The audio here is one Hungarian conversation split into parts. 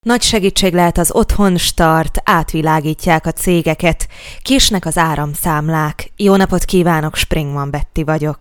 Nagy segítség lehet az Otthon Start, átvilágítják a cégeket. Késnek az áramszámlák. Jó napot kívánok, Springman Betty vagyok.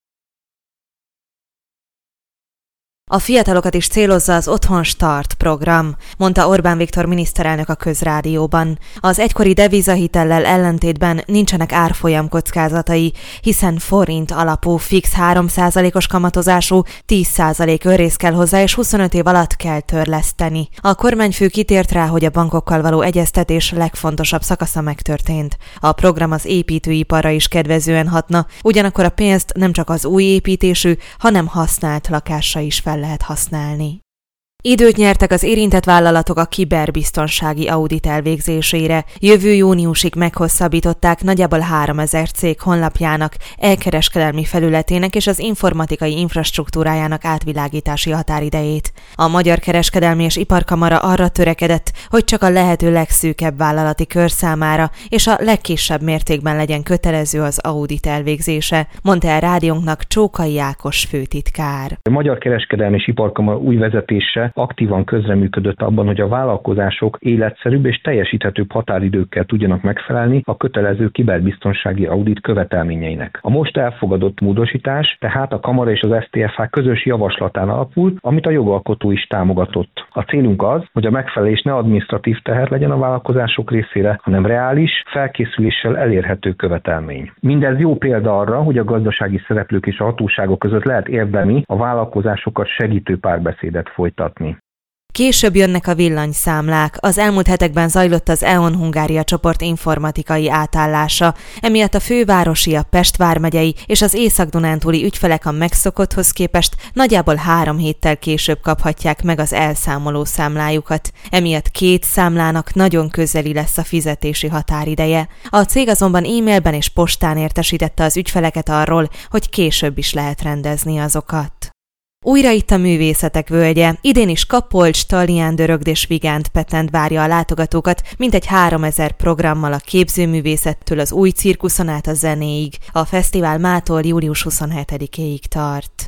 A fiatalokat is célozza az Otthon Start program, mondta Orbán Viktor miniszterelnök a Közrádióban. Az egykori devizahitellel ellentétben nincsenek árfolyam kockázatai, hiszen forint alapú fix 3%-os kamatozású 10% önrész kell hozzá, és 25 év alatt kell törleszteni. A kormányfő kitért rá, hogy a bankokkal való egyeztetés legfontosabb szakasza megtörtént. A program az építőiparra is kedvezően hatna, ugyanakkor a pénzt nem csak az új építésű, hanem használt lakásra is fel lehet használni. Időt nyertek az érintett vállalatok a kiberbiztonsági audit elvégzésére. Jövő júniusig meghosszabbították nagyjából 3000 cég honlapjának, elkereskedelmi felületének és az informatikai infrastruktúrájának átvilágítási határidejét. A Magyar Kereskedelmi és Iparkamara arra törekedett, hogy csak a lehető legszűkebb vállalati kör számára és a legkisebb mértékben legyen kötelező az audit elvégzése, mondta el rádiónknak Csókai Ákos főtitkár. A Magyar Kereskedelmi és Iparkamara új vezetése aktívan közreműködött abban, hogy a vállalkozások életszerűbb és teljesíthetőbb határidőkkel tudjanak megfelelni a kötelező kiberbiztonsági audit követelményeinek. A most elfogadott módosítás tehát a Kamara és az STFH közös javaslatán alapul, amit a jogalkotó is támogatott. A célunk az, hogy a megfelelés ne adminisztratív teher legyen a vállalkozások részére, hanem reális, felkészüléssel elérhető követelmény. Mindez jó példa arra, hogy a gazdasági szereplők és a hatóságok között lehet érdemi, a vállalkozásokat segítő párbeszédet folytatni. Később jönnek a villanyszámlák. Az elmúlt hetekben zajlott az E.ON Hungária csoport informatikai átállása. Emiatt a fővárosi, a Pest vármegyei és az észak-dunántúli ügyfelek a megszokotthoz képest nagyjából 3 héttel később kaphatják meg az elszámoló számlájukat. Emiatt 2 számlának nagyon közeli lesz a fizetési határideje. A cég azonban e-mailben és postán értesítette az ügyfeleket arról, hogy később is lehet rendezni azokat. Újra itt a művészetek völgye. Idén is Kapolcs, Tallián, Dörögd és Vigánt Petent várja a látogatókat, mintegy 3000 programmal a képzőművészettől az új cirkuszon át a zenéig. A fesztivál mától július 27-éig tart.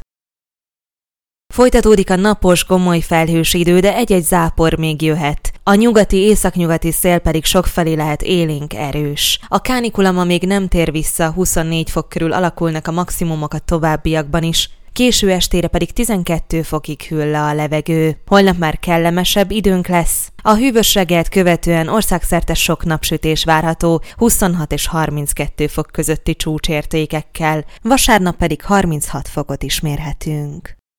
Folytatódik a napos, gomoly felhős idő, de egy-egy zápor még jöhet. A nyugati-északnyugati szél pedig sokfelé lehet élénk, erős. A kánikula ma még nem tér vissza, 24 fok körül alakulnak a maximumok a továbbiakban is. Késő estére pedig 12 fokig hűl le a levegő. Holnap már kellemesebb időnk lesz. A hűvös reggelt követően országszerte sok napsütés várható, 26 és 32 fok közötti csúcsértékekkel. Vasárnap pedig 36 fokot is mérhetünk.